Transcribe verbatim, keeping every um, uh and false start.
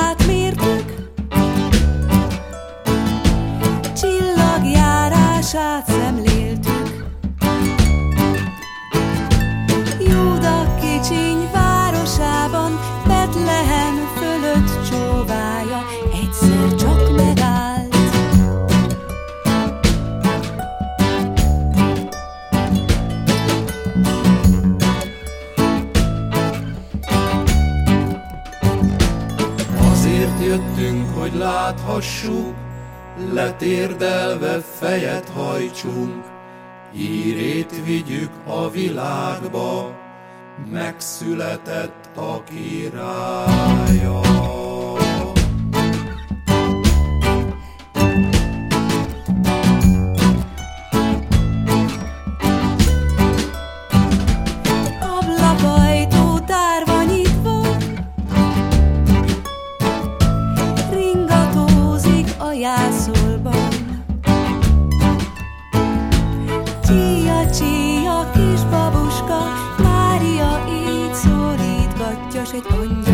Csillagát mértük, csillagjárását szemléltük. Júda kicsiny városában, Betlehem fölött csóvája egyszer csak megállt. Azért jöttünk, hogy láthassuk, letérdelve fejet hajtsunk, hírét vigyük a világba, megszületett a királya. Ablakajtó tárva nyitva, ringatózik a jászolban. Csia, csia, kis babuska, Mária így szólítgatja s egy angyal.